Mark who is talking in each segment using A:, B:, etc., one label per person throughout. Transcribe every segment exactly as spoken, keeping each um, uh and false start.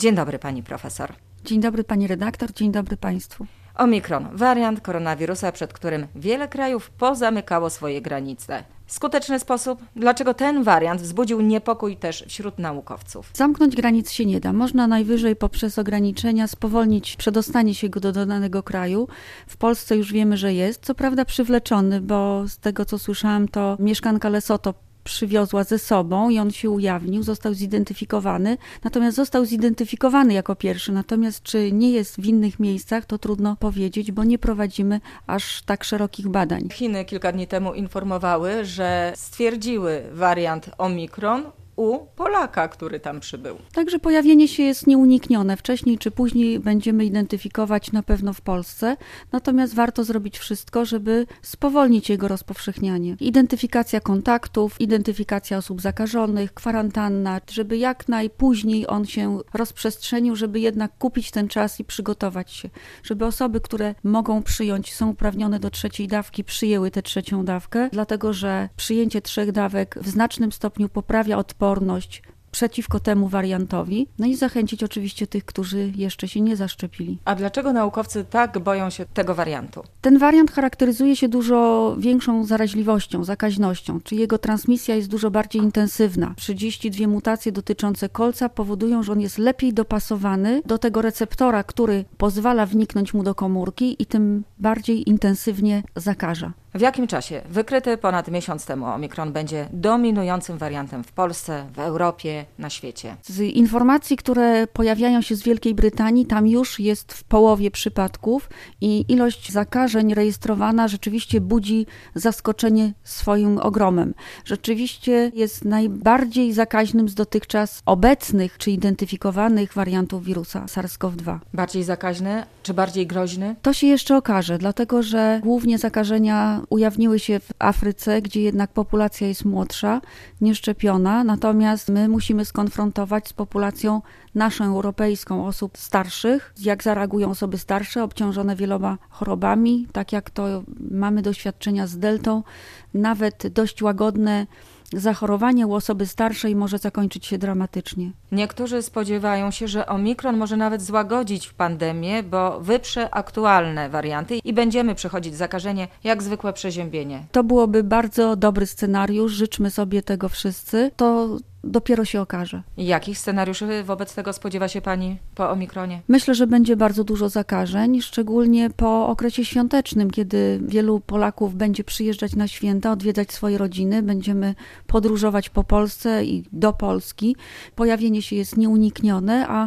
A: Dzień dobry pani profesor.
B: Dzień dobry pani redaktor, dzień dobry państwu.
A: Omikron, wariant koronawirusa, przed którym wiele krajów pozamykało swoje granice. Skuteczny sposób? Dlaczego ten wariant wzbudził niepokój też wśród naukowców?
B: Zamknąć granic się nie da. Można najwyżej poprzez ograniczenia spowolnić przedostanie się go do danego kraju. W Polsce już wiemy, że jest. Co prawda przywleczony, bo z tego co słyszałam, to mieszkanka Lesotho przywiozła ze sobą i on się ujawnił, został zidentyfikowany, natomiast został zidentyfikowany jako pierwszy, natomiast czy nie jest w innych miejscach, to trudno powiedzieć, bo nie prowadzimy aż tak szerokich badań.
A: Chiny kilka dni temu informowały, że stwierdziły wariant Omikron u Polaka, który tam przybył.
B: Także pojawienie się jest nieuniknione. Wcześniej czy później będziemy identyfikować na pewno w Polsce, natomiast warto zrobić wszystko, żeby spowolnić jego rozpowszechnianie. Identyfikacja kontaktów, identyfikacja osób zakażonych, kwarantanna, żeby jak najpóźniej on się rozprzestrzenił, żeby jednak kupić ten czas i przygotować się. Żeby osoby, które mogą przyjąć, są uprawnione do trzeciej dawki, przyjęły tę trzecią dawkę, dlatego że przyjęcie trzech dawek w znacznym stopniu poprawia odporność przeciwko temu wariantowi, no i zachęcić oczywiście tych, którzy jeszcze się nie zaszczepili.
A: A dlaczego naukowcy tak boją się tego wariantu?
B: Ten wariant charakteryzuje się dużo większą zaraźliwością, zakaźnością, czy jego transmisja jest dużo bardziej intensywna. trzydzieści dwie mutacje dotyczące kolca powodują, że on jest lepiej dopasowany do tego receptora, który pozwala wniknąć mu do komórki i tym bardziej intensywnie zakaża.
A: W jakim czasie? Wykryty ponad miesiąc temu Omikron będzie dominującym wariantem w Polsce, w Europie, na świecie.
B: Z informacji, które pojawiają się z Wielkiej Brytanii, tam już jest w połowie przypadków i ilość zakażeń rejestrowana rzeczywiście budzi zaskoczenie swoim ogromem. Rzeczywiście jest najbardziej zakaźnym z dotychczas obecnych czy identyfikowanych wariantów wirusa SARS-CoV dwa.
A: Bardziej zakaźny czy bardziej groźny?
B: To się jeszcze okaże, dlatego że głównie zakażenia ujawniły się w Afryce, gdzie jednak populacja jest młodsza, nieszczepiona, natomiast my musimy skonfrontować z populacją naszą europejską osób starszych, jak zareagują osoby starsze, obciążone wieloma chorobami, tak jak to mamy doświadczenia z deltą, nawet dość łagodne zachorowanie u osoby starszej może zakończyć się dramatycznie.
A: Niektórzy spodziewają się, że Omikron może nawet złagodzić pandemię, bo wyprze aktualne warianty i będziemy przechodzić zakażenie jak zwykłe przeziębienie.
B: To byłoby bardzo dobry scenariusz, życzmy sobie tego wszyscy. To dopiero się okaże.
A: Jakich scenariuszy wobec tego spodziewa się pani po Omikronie?
B: Myślę, że będzie bardzo dużo zakażeń, szczególnie po okresie świątecznym, kiedy wielu Polaków będzie przyjeżdżać na święta, odwiedzać swoje rodziny, będziemy podróżować po Polsce i do Polski. Pojawienie się jest nieuniknione, a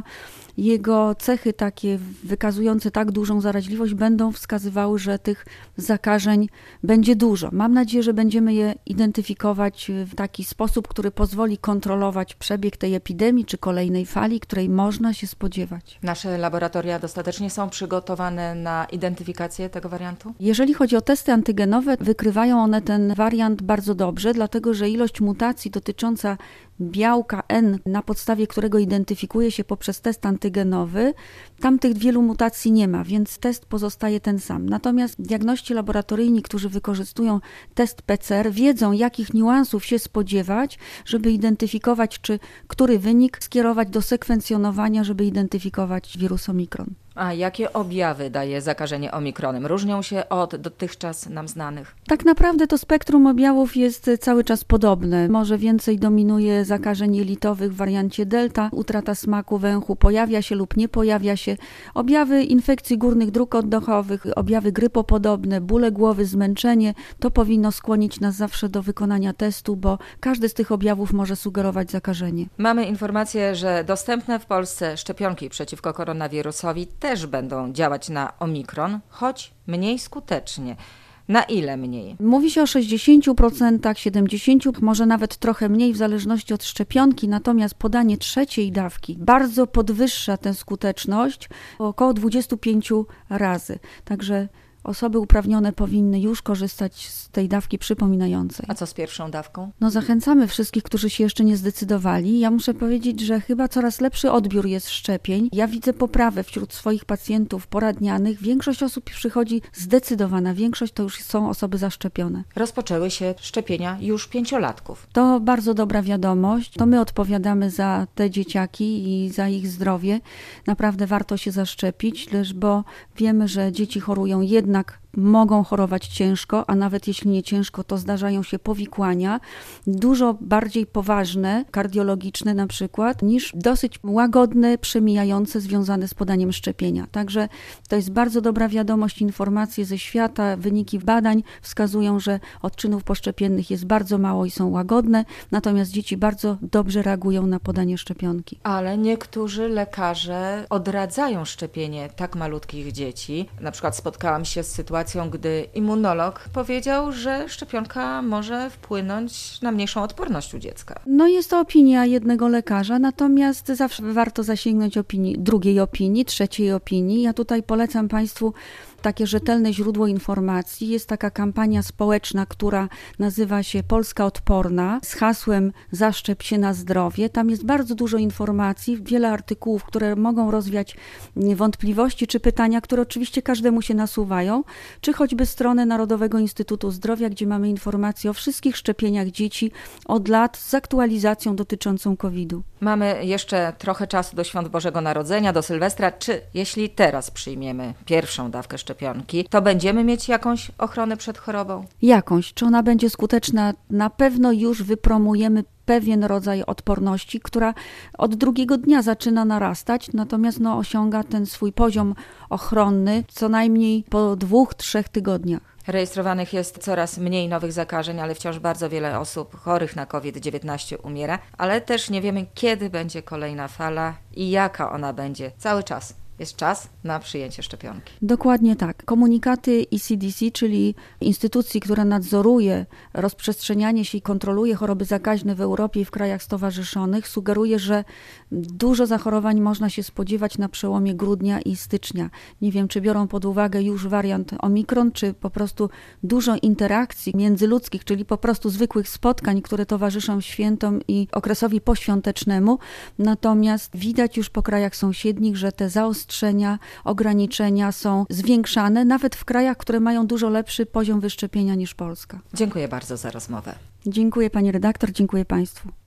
B: jego cechy takie wykazujące tak dużą zaraźliwość będą wskazywały, że tych zakażeń będzie dużo. Mam nadzieję, że będziemy je identyfikować w taki sposób, który pozwoli kontrolować przebieg tej epidemii czy kolejnej fali, której można się spodziewać.
A: Nasze laboratoria dostatecznie są przygotowane na identyfikację tego wariantu?
B: Jeżeli chodzi o testy antygenowe, wykrywają one ten wariant bardzo dobrze, dlatego że ilość mutacji dotycząca białka N, na podstawie którego identyfikuje się poprzez test antygenowy, tam tych wielu mutacji nie ma, więc test pozostaje ten sam. Natomiast diagności laboratoryjni, którzy wykorzystują test P C R, wiedzą, jakich niuansów się spodziewać, żeby identyfikować, czy który wynik skierować do sekwencjonowania, żeby identyfikować wirus Omikron.
A: A jakie objawy daje zakażenie Omikronem? Różnią się od dotychczas nam znanych?
B: Tak naprawdę to spektrum objawów jest cały czas podobne. Może więcej dominuje zakażeń jelitowych w wariancie delta. Utrata smaku, węchu pojawia się lub nie pojawia się. Objawy infekcji górnych dróg oddechowych, objawy grypopodobne, bóle głowy, zmęczenie, to powinno skłonić nas zawsze do wykonania testu, bo każdy z tych objawów może sugerować zakażenie.
A: Mamy informację, że dostępne w Polsce szczepionki przeciwko koronawirusowi też będą działać na Omikron, choć mniej skutecznie. Na ile mniej?
B: Mówi się o sześćdziesięciu procentach, siedemdziesięciu procentach, może nawet trochę mniej w zależności od szczepionki, natomiast podanie trzeciej dawki bardzo podwyższa tę skuteczność o około dwudziestu pięciu razy. Także osoby uprawnione powinny już korzystać z tej dawki przypominającej.
A: A co z pierwszą dawką?
B: No zachęcamy wszystkich, którzy się jeszcze nie zdecydowali. Ja muszę powiedzieć, że chyba coraz lepszy odbiór jest szczepień. Ja widzę poprawę wśród swoich pacjentów poradnianych. Większość osób przychodzi zdecydowana, większość to już są osoby zaszczepione.
A: Rozpoczęły się szczepienia już pięciolatków.
B: To bardzo dobra wiadomość. To my odpowiadamy za te dzieciaki i za ich zdrowie. Naprawdę warto się zaszczepić, lecz bo wiemy, że dzieci chorują jednak mogą chorować ciężko, a nawet jeśli nie ciężko, to zdarzają się powikłania, dużo bardziej poważne, kardiologiczne na przykład, niż dosyć łagodne, przemijające, związane z podaniem szczepienia. Także to jest bardzo dobra wiadomość, informacje ze świata, wyniki badań wskazują, że odczynów poszczepiennych jest bardzo mało i są łagodne, natomiast dzieci bardzo dobrze reagują na podanie szczepionki.
A: Ale niektórzy lekarze odradzają szczepienie tak malutkich dzieci. Na przykład spotkałam się z sytuacją, gdy immunolog powiedział, że szczepionka może wpłynąć na mniejszą odporność u dziecka.
B: No jest to opinia jednego lekarza, natomiast zawsze warto zasięgnąć opinii, drugiej opinii, trzeciej opinii. Ja tutaj polecam Państwu takie rzetelne źródło informacji. Jest taka kampania społeczna, która nazywa się Polska Odporna z hasłem Zaszczep się na zdrowie. Tam jest bardzo dużo informacji, wiele artykułów, które mogą rozwiać wątpliwości czy pytania, które oczywiście każdemu się nasuwają, czy choćby stronę Narodowego Instytutu Zdrowia, gdzie mamy informacje o wszystkich szczepieniach dzieci od lat z aktualizacją dotyczącą kowida.
A: Mamy jeszcze trochę czasu do Świąt Bożego Narodzenia, do Sylwestra. Czy jeśli teraz przyjmiemy pierwszą dawkę szczepionki, to będziemy mieć jakąś ochronę przed chorobą?
B: Jakąś. Czy ona będzie skuteczna? Na pewno już wypromujemy pewien rodzaj odporności, która od drugiego dnia zaczyna narastać, natomiast no, osiąga ten swój poziom ochronny co najmniej po dwóch, trzech tygodniach.
A: Rejestrowanych jest coraz mniej nowych zakażeń, ale wciąż bardzo wiele osób chorych na kowid dziewiętnaście umiera, ale też nie wiemy, kiedy będzie kolejna fala i jaka ona będzie. Cały czas jest czas na przyjęcie szczepionki.
B: Dokładnie tak. Komunikaty E C D C, czyli instytucji, która nadzoruje rozprzestrzenianie się i kontroluje choroby zakaźne w Europie i w krajach stowarzyszonych, sugeruje, że dużo zachorowań można się spodziewać na przełomie grudnia i stycznia. Nie wiem, czy biorą pod uwagę już wariant Omikron, czy po prostu dużo interakcji międzyludzkich, czyli po prostu zwykłych spotkań, które towarzyszą świętom i okresowi poświątecznemu. Natomiast widać już po krajach sąsiednich, że te zaostrzenia ograniczenia są zwiększane, nawet w krajach, które mają dużo lepszy poziom wyszczepienia niż Polska.
A: Dziękuję bardzo za rozmowę.
B: Dziękuję Pani redaktor, dziękuję Państwu.